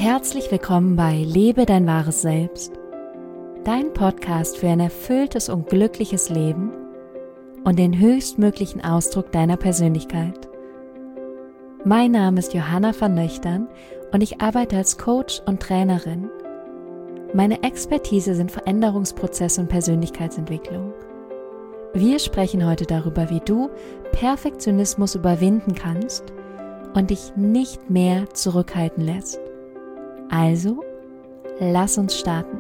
Herzlich willkommen bei Lebe dein wahres Selbst, dein Podcast für ein erfülltes und glückliches Leben und den höchstmöglichen Ausdruck deiner Persönlichkeit. Mein Name ist Johanna van Nöchtern und ich arbeite als Coach und Trainerin. Meine Expertise sind Veränderungsprozesse und Persönlichkeitsentwicklung. Wir sprechen heute darüber, wie du Perfektionismus überwinden kannst und dich nicht mehr zurückhalten lässt. Also, lass uns starten.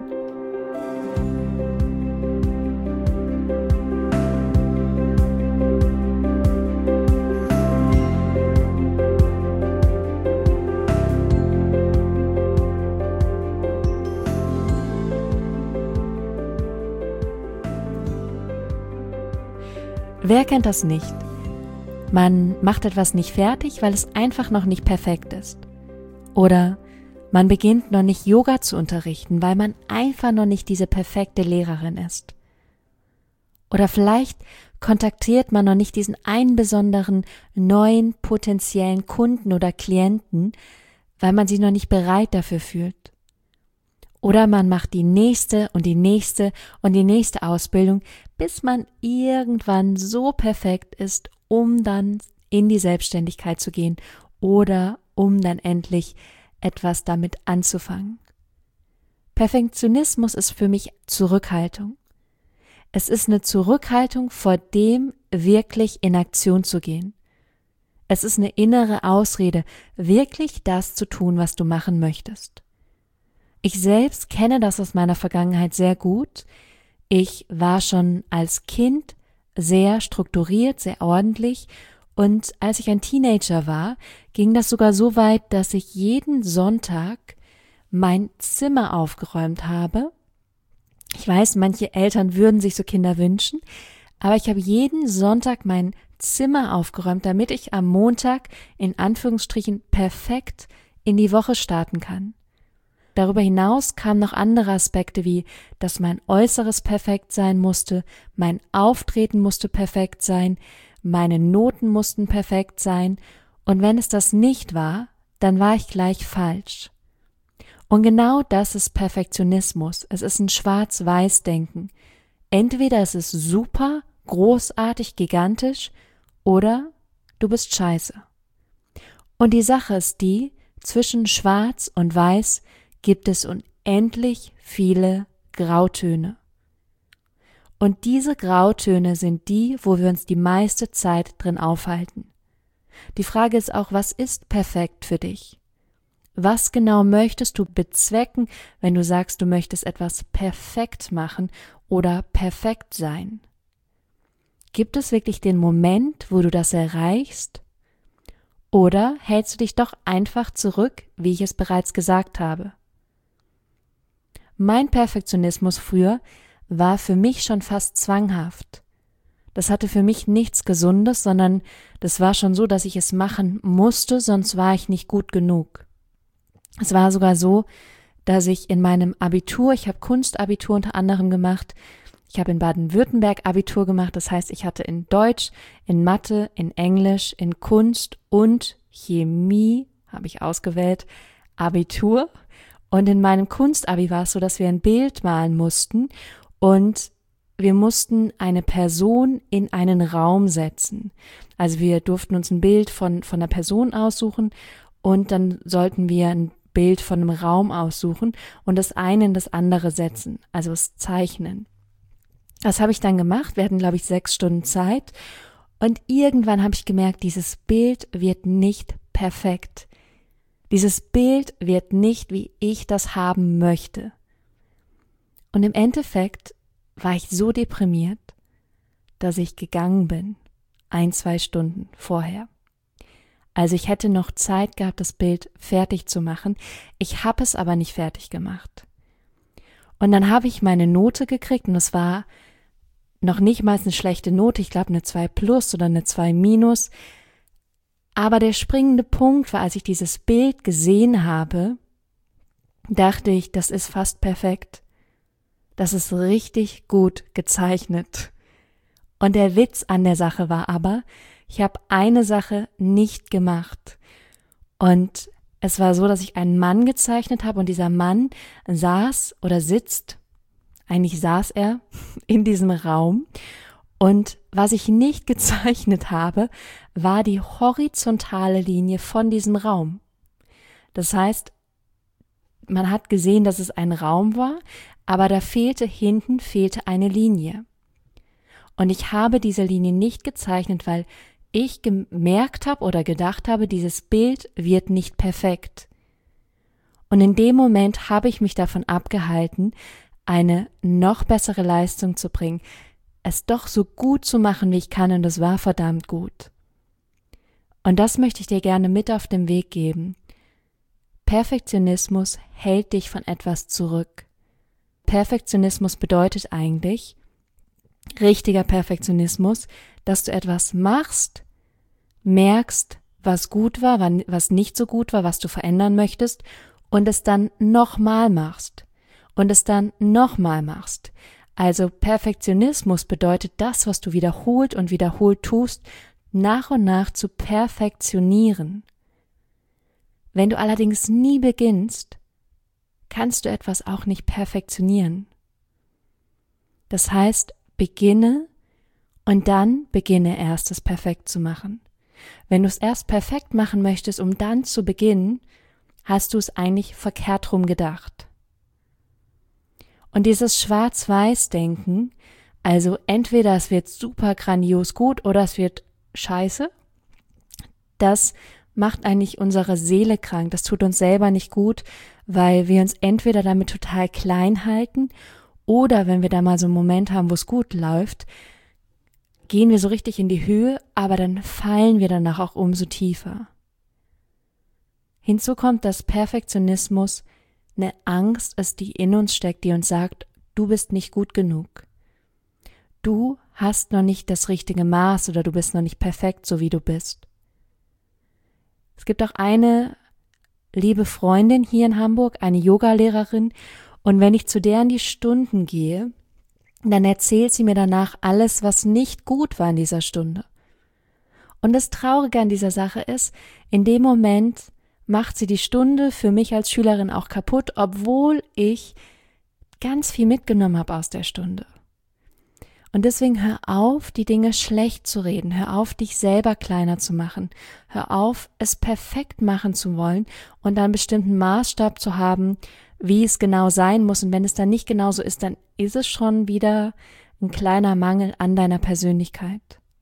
Wer kennt das nicht? Man macht etwas nicht fertig, weil es einfach noch nicht perfekt ist. Oder man beginnt noch nicht Yoga zu unterrichten, weil man einfach noch nicht diese perfekte Lehrerin ist. Oder vielleicht kontaktiert man noch nicht diesen einen besonderen neuen potenziellen Kunden oder Klienten, weil man sich noch nicht bereit dafür fühlt. Oder man macht die nächste und die nächste und die nächste Ausbildung, bis man irgendwann so perfekt ist, um dann in die Selbstständigkeit zu gehen oder um dann endlich etwas damit anzufangen. Perfektionismus ist für mich Zurückhaltung. Es ist eine Zurückhaltung vor dem, wirklich in Aktion zu gehen. Es ist eine innere Ausrede, wirklich das zu tun, was du machen möchtest. Ich selbst kenne das aus meiner Vergangenheit sehr gut. Ich war schon als Kind sehr strukturiert, sehr ordentlich. Und als ich ein Teenager war, ging das sogar so weit, dass ich jeden Sonntag mein Zimmer aufgeräumt habe. Ich weiß, manche Eltern würden sich so Kinder wünschen, aber ich habe jeden Sonntag mein Zimmer aufgeräumt, damit ich am Montag in Anführungsstrichen perfekt in die Woche starten kann. Darüber hinaus kamen noch andere Aspekte wie, dass mein Äußeres perfekt sein musste, mein Auftreten musste perfekt sein, meine Noten mussten perfekt sein und wenn es das nicht war, dann war ich gleich falsch. Und genau das ist Perfektionismus. Es ist ein Schwarz-Weiß-Denken. Entweder es ist super, großartig, gigantisch oder du bist scheiße. Und die Sache ist die, zwischen Schwarz und Weiß gibt es unendlich viele Grautöne. Und diese Grautöne sind die, wo wir uns die meiste Zeit drin aufhalten. Die Frage ist auch, was ist perfekt für dich? Was genau möchtest du bezwecken, wenn du sagst, du möchtest etwas perfekt machen oder perfekt sein? Gibt es wirklich den Moment, wo du das erreichst? Oder hältst du dich doch einfach zurück, wie ich es bereits gesagt habe? Mein Perfektionismus früher war für mich schon fast zwanghaft. Das hatte für mich nichts Gesundes, sondern das war schon so, dass ich es machen musste, sonst war ich nicht gut genug. Es war sogar so, dass ich in meinem Abitur, ich habe Kunstabitur unter anderem gemacht, ich habe in Baden-Württemberg Abitur gemacht, das heißt, ich hatte in Deutsch, in Mathe, in Englisch, in Kunst und Chemie, habe ich ausgewählt, Abitur. Und in meinem Kunstabi war es so, dass wir ein Bild malen mussten und wir mussten eine Person in einen Raum setzen. Also wir durften uns ein Bild von einer Person aussuchen und dann sollten wir ein Bild von einem Raum aussuchen und das eine in das andere setzen, also es zeichnen. Das habe ich dann gemacht. Wir hatten, glaube ich, 6 Stunden Zeit und irgendwann habe ich gemerkt, dieses Bild wird nicht perfekt. Dieses Bild wird nicht, wie ich das haben möchte. Und im Endeffekt war ich so deprimiert, dass ich gegangen bin, 1-2 Stunden vorher. Also ich hätte noch Zeit gehabt, das Bild fertig zu machen. Ich habe es aber nicht fertig gemacht. Und dann habe ich meine Note gekriegt und es war noch nicht mal eine schlechte Note, ich glaube eine 2+ oder eine 2-. Aber der springende Punkt war, als ich dieses Bild gesehen habe, dachte ich, das ist fast perfekt. Das ist richtig gut gezeichnet. Und der Witz an der Sache war aber, ich habe eine Sache nicht gemacht. Und Es war so, dass ich einen Mann gezeichnet habe und dieser Mann saß oder sitzt, eigentlich saß er in diesem Raum. Und was ich nicht gezeichnet habe, war die horizontale Linie von diesem Raum. Das heißt, man hat gesehen, dass es ein Raum war, aber da fehlte eine Linie. Und ich habe diese Linie nicht gezeichnet, weil ich gemerkt habe oder gedacht habe, dieses Bild wird nicht perfekt. Und in dem Moment habe ich mich davon abgehalten, eine noch bessere Leistung zu bringen, es doch so gut zu machen, wie ich kann, und das war verdammt gut. Und das möchte ich dir gerne mit auf den Weg geben. Perfektionismus hält dich von etwas zurück. Perfektionismus bedeutet eigentlich, richtiger Perfektionismus, dass du etwas machst, merkst, was gut war, was nicht so gut war, was du verändern möchtest, und es dann nochmal machst. Und es dann nochmal machst. Also Perfektionismus bedeutet das, was du wiederholt und wiederholt tust, nach und nach zu perfektionieren. Wenn du allerdings nie beginnst, kannst du etwas auch nicht perfektionieren. Das heißt, beginne und dann beginne erst es perfekt zu machen. Wenn du es erst perfekt machen möchtest, um dann zu beginnen, hast du es eigentlich verkehrt rum gedacht. Und dieses Schwarz-Weiß-Denken, also entweder es wird super grandios gut oder es wird scheiße, das macht eigentlich unsere Seele krank, das tut uns selber nicht gut, weil wir uns entweder damit total klein halten oder wenn wir da mal so einen Moment haben, wo es gut läuft, gehen wir so richtig in die Höhe, aber dann fallen wir danach auch umso tiefer. Hinzu kommt, dass Perfektionismus eine Angst ist, die in uns steckt, die uns sagt, du bist nicht gut genug. Du hast noch nicht das richtige Maß oder du bist noch nicht perfekt, so wie du bist. Es gibt auch eine liebe Freundin hier in Hamburg, eine Yogalehrerin, und wenn ich zu der in die Stunden gehe, dann erzählt sie mir danach alles, was nicht gut war in dieser Stunde. Und das Traurige an dieser Sache ist, in dem Moment macht sie die Stunde für mich als Schülerin auch kaputt, obwohl ich ganz viel mitgenommen habe aus der Stunde. Und deswegen hör auf, die Dinge schlecht zu reden, hör auf, dich selber kleiner zu machen, hör auf, es perfekt machen zu wollen und einen bestimmten Maßstab zu haben, wie es genau sein muss. Und wenn es dann nicht genau so ist, dann ist es schon wieder ein kleiner Mangel an deiner Persönlichkeit.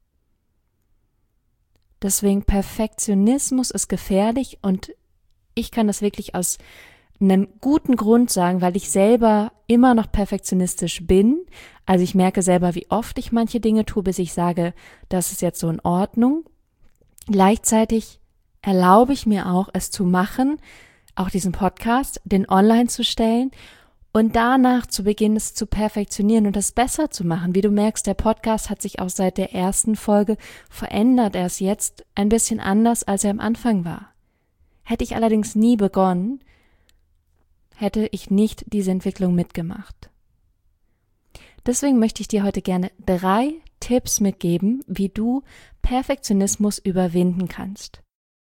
Deswegen Perfektionismus ist gefährlich und ich kann das wirklich aus einem guten Grund sagen, weil ich selber immer noch perfektionistisch bin. Also ich merke selber, wie oft ich manche Dinge tue, bis ich sage, das ist jetzt so in Ordnung. Gleichzeitig erlaube ich mir auch, es zu machen, auch diesen Podcast, den online zu stellen und danach zu beginnen, es zu perfektionieren und es besser zu machen. Wie du merkst, der Podcast hat sich auch seit der ersten Folge verändert. Er ist jetzt ein bisschen anders, als er am Anfang war. Hätte ich allerdings nie begonnen, hätte ich nicht diese Entwicklung mitgemacht. Deswegen möchte ich dir heute gerne 3 Tipps mitgeben, wie du Perfektionismus überwinden kannst.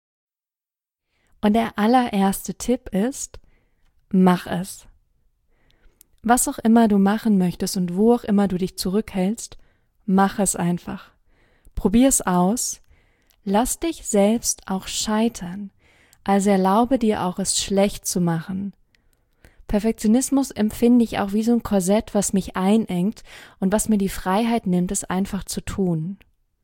Und der allererste Tipp ist, mach es. Was auch immer du machen möchtest und wo auch immer du dich zurückhältst, mach es einfach. Probier es aus. Lass dich selbst auch scheitern. Also erlaube dir auch, es schlecht zu machen. Perfektionismus empfinde ich auch wie so ein Korsett, was mich einengt und was mir die Freiheit nimmt, es einfach zu tun.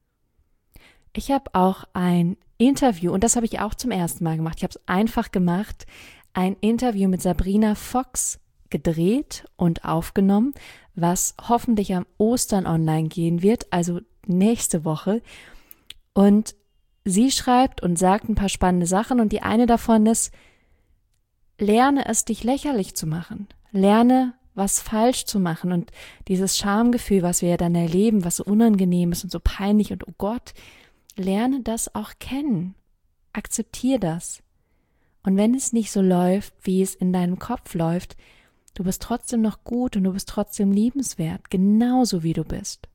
Ich habe auch ein Interview, und das habe ich auch zum ersten Mal gemacht, ich habe es einfach gemacht, ein Interview mit Sabrina Fox gedreht und aufgenommen, was hoffentlich am Ostern online gehen wird, also nächste Woche. Und sie schreibt und sagt ein paar spannende Sachen und die eine davon ist, lerne es, dich lächerlich zu machen. Lerne, was falsch zu machen und dieses Schamgefühl, was wir ja dann erleben, was so unangenehm ist und so peinlich und oh Gott, lerne das auch kennen. Akzeptiere das. Und wenn es nicht so läuft, wie es in deinem Kopf läuft, du bist trotzdem noch gut und du bist trotzdem liebenswert, genauso wie du bist.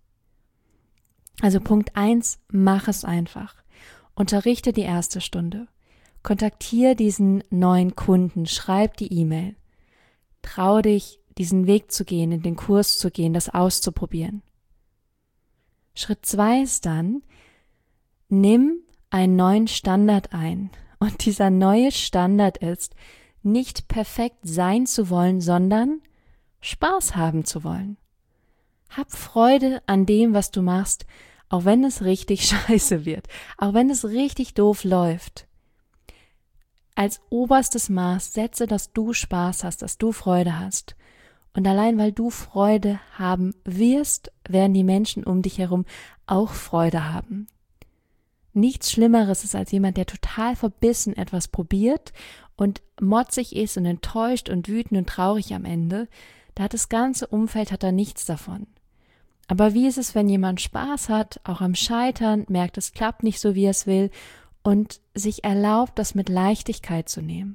Also Punkt 1, mach es einfach. Unterrichte die erste Stunde. Kontaktiere diesen neuen Kunden, schreib die E-Mail. Trau dich, diesen Weg zu gehen, in den Kurs zu gehen, das auszuprobieren. Schritt 2 ist dann, nimm einen neuen Standard ein. Und dieser neue Standard ist, nicht perfekt sein zu wollen, sondern Spaß haben zu wollen. Hab Freude an dem, was du machst, auch wenn es richtig scheiße wird, auch wenn es richtig doof läuft. Als oberstes Maß setze, dass du Spaß hast, dass du Freude hast. Und allein weil du Freude haben wirst, werden die Menschen um dich herum auch Freude haben. Nichts Schlimmeres ist als jemand, der total verbissen etwas probiert und motzig ist und enttäuscht und wütend und traurig am Ende. Da hat das ganze Umfeld da nichts davon. Aber wie ist es, wenn jemand Spaß hat, auch am Scheitern, merkt, es klappt nicht so, wie er es will und sich erlaubt, das mit Leichtigkeit zu nehmen?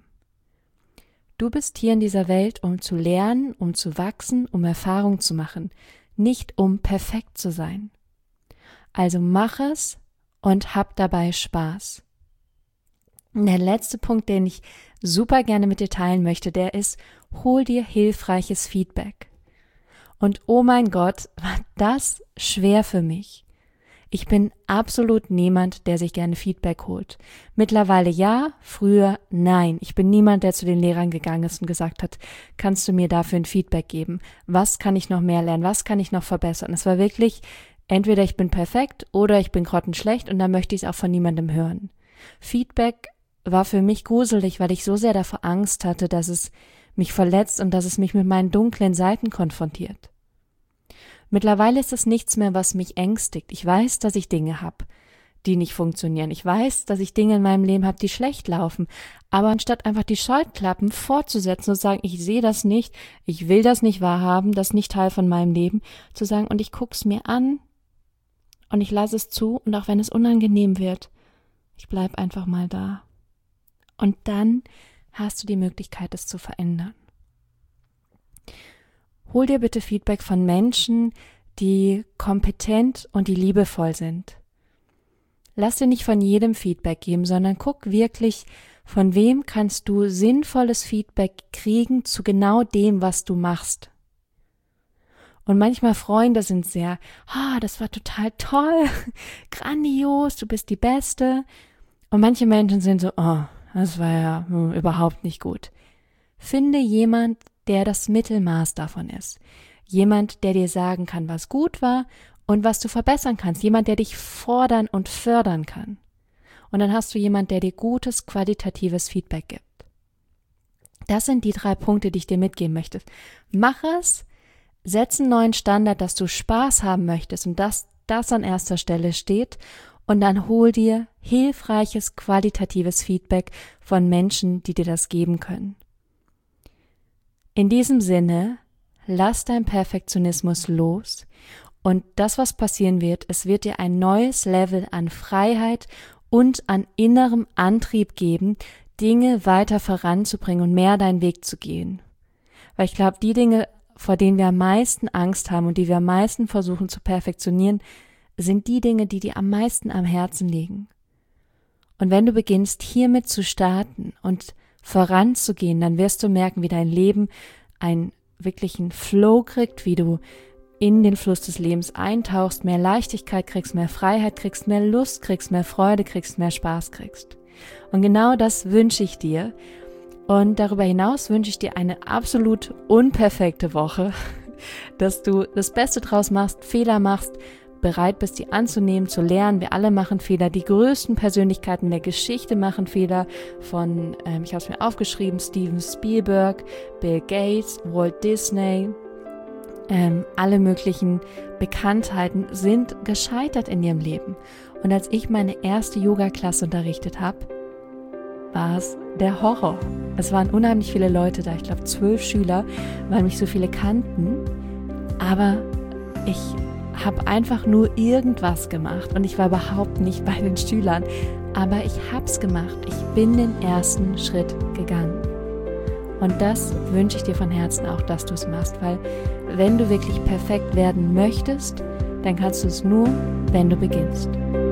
Du bist hier in dieser Welt, um zu lernen, um zu wachsen, um Erfahrung zu machen, nicht um perfekt zu sein. Also mach es und hab dabei Spaß. Und der letzte Punkt, den ich super gerne mit dir teilen möchte, der ist, hol dir hilfreiches Feedback. Und oh mein Gott, war das schwer für mich. Ich bin absolut niemand, der sich gerne Feedback holt. Mittlerweile ja, früher nein. Ich bin niemand, der zu den Lehrern gegangen ist und gesagt hat, kannst du mir dafür ein Feedback geben? Was kann ich noch mehr lernen? Was kann ich noch verbessern? Es war wirklich, entweder ich bin perfekt oder ich bin grottenschlecht und dann möchte ich es auch von niemandem hören. Feedback war für mich gruselig, weil ich so sehr davor Angst hatte, dass es mich verletzt und dass es mich mit meinen dunklen Seiten konfrontiert. Mittlerweile ist es nichts mehr, was mich ängstigt. Ich weiß, dass ich Dinge habe, die nicht funktionieren. Ich weiß, dass ich Dinge in meinem Leben habe, die schlecht laufen. Aber anstatt einfach die Scheuklappen fortzusetzen und zu sagen, ich sehe das nicht, ich will das nicht wahrhaben, das ist nicht Teil von meinem Leben, zu sagen, und ich guck's mir an und ich lasse es zu und auch wenn es unangenehm wird, ich bleib einfach mal da. Und dann hast du die Möglichkeit, es zu verändern. Hol dir bitte Feedback von Menschen, die kompetent und die liebevoll sind. Lass dir nicht von jedem Feedback geben, sondern guck wirklich, von wem kannst du sinnvolles Feedback kriegen zu genau dem, was du machst. Und manchmal Freunde sind sehr, das war total toll, grandios, du bist die Beste. Und manche Menschen sind so, das war ja überhaupt nicht gut. Finde jemand, der das Mittelmaß davon ist. Jemand, der dir sagen kann, was gut war und was du verbessern kannst. Jemand, der dich fordern und fördern kann. Und dann hast du jemand, der dir gutes, qualitatives Feedback gibt. Das sind die 3 Punkte, die ich dir mitgeben möchte. Mach es, setz einen neuen Standard, dass du Spaß haben möchtest und dass das an erster Stelle steht. Und dann hol dir hilfreiches, qualitatives Feedback von Menschen, die dir das geben können. In diesem Sinne, lass dein Perfektionismus los und das, was passieren wird, es wird dir ein neues Level an Freiheit und an innerem Antrieb geben, Dinge weiter voranzubringen und mehr deinen Weg zu gehen. Weil ich glaube, die Dinge, vor denen wir am meisten Angst haben und die wir am meisten versuchen zu perfektionieren, sind die Dinge, die dir am meisten am Herzen liegen. Und wenn du beginnst, hiermit zu starten und voranzugehen, dann wirst du merken, wie dein Leben einen wirklichen Flow kriegt, wie du in den Fluss des Lebens eintauchst, mehr Leichtigkeit kriegst, mehr Freiheit kriegst, mehr Lust kriegst, mehr Freude kriegst, mehr Spaß kriegst. Und genau das wünsche ich dir. Und darüber hinaus wünsche ich dir eine absolut unperfekte Woche, dass du das Beste draus machst, Fehler machst, bereit bist, die anzunehmen, zu lernen. Wir alle machen Fehler. Die größten Persönlichkeiten der Geschichte machen Fehler. Von, ich habe es mir aufgeschrieben, Steven Spielberg, Bill Gates, Walt Disney, alle möglichen Bekanntheiten sind gescheitert in ihrem Leben. Und als ich meine erste Yoga-Klasse unterrichtet habe, war es der Horror. Es waren unheimlich viele Leute da, ich glaube 12 Schüler, weil mich so viele kannten. Aber ich habe einfach nur irgendwas gemacht und ich war überhaupt nicht bei den Schülern. Aber ich hab's gemacht. Ich bin den ersten Schritt gegangen. Und das wünsche ich dir von Herzen auch, dass du es machst, weil wenn du wirklich perfekt werden möchtest, dann kannst du es nur, wenn du beginnst.